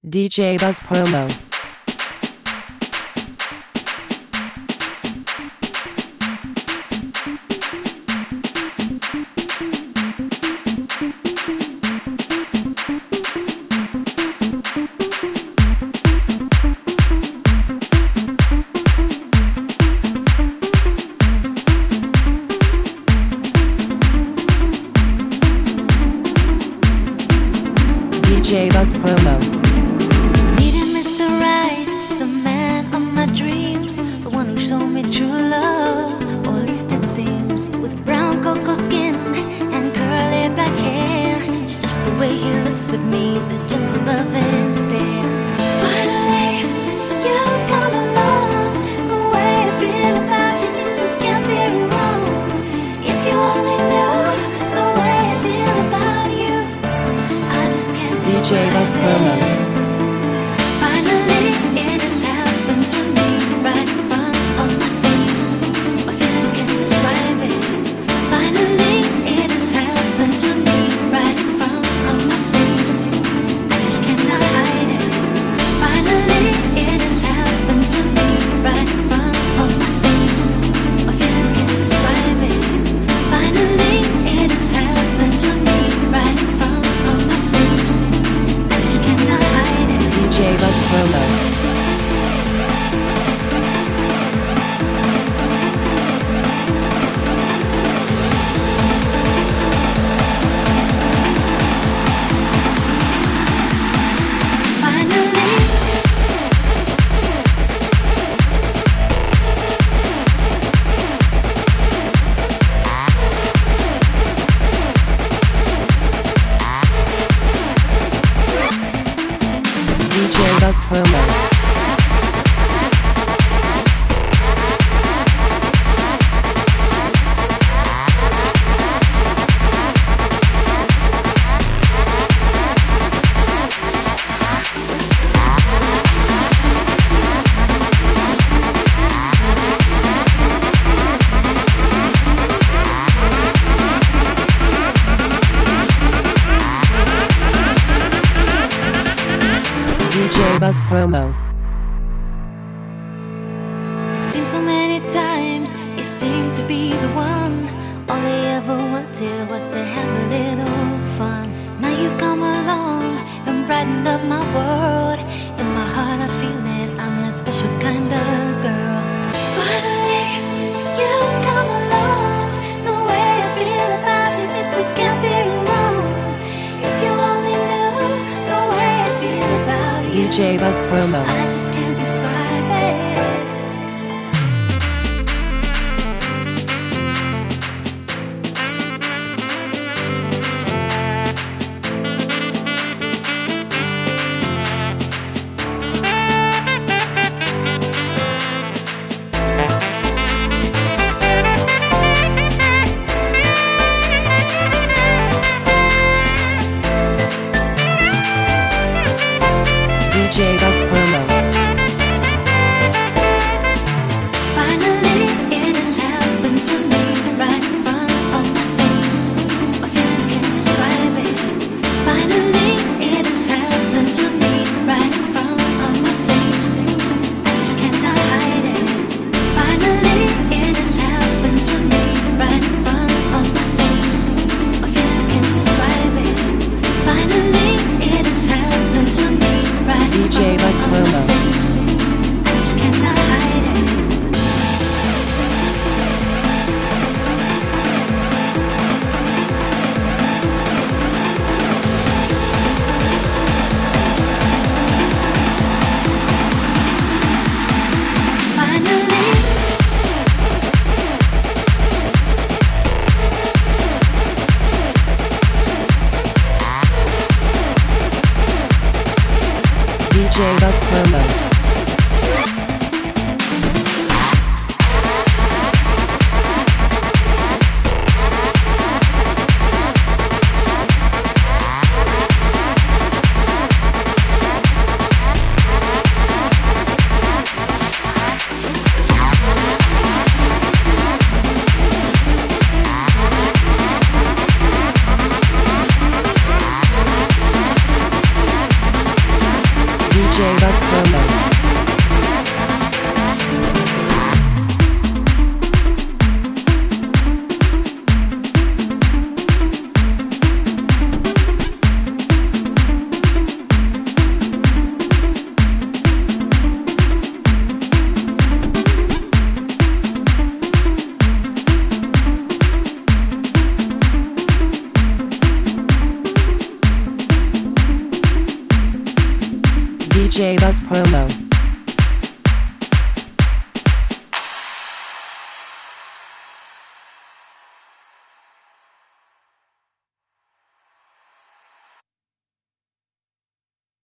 DJ Buzz Promo. DJ Buzz Promo. Meeting Mr. Right, the man of my dreams, the one who showed me true love, or at least it seems. With brown cocoa skin and curly black hair, it's just the way he looks at me, the gentle loving stare. Finally, you've come along. The way I feel about you, it just can't be wrong. If you only knew the way I feel about you, I just can't DJ Buzz Promo. Finally, it has happened to me right in front of my face. My feelings can't describe it. Finally, it has happened to me right in front of my face. I just cannot hide it. Finally, it has happened to me right in front of my face. My feelings can't describe it. Finally, it has happened to me right in front of my face. I just cannot hide it. DJ Buzz Promo. DJ Buzz Promo. DJ Buzz Promo. It seems so many times you seem to be the one. All I ever wanted was to have a little fun. Now you've come along and brightened up my world. In my heart I feel it, I'm that special kind of girl. Finally, you've come along. The way I feel about you, it just can't be wrong. If you only knew the way I feel about you, DJ Buzz Promo. I just can't describe it. DJ Buzz Promo. Finally, it has happened to me right in front of my face. My feelings can't describe it. Finally, it has happened to me right in front of my face. I just cannot hide it. Finally, it has happened to me right in front of my face. My feelings can't describe it. Finally, it has happened to me right in DJ Buzz front of my Promo. face. I just cannot hide it. DJ Buzz Promo. DJ Buzz Promo. DJ Buzz Promo.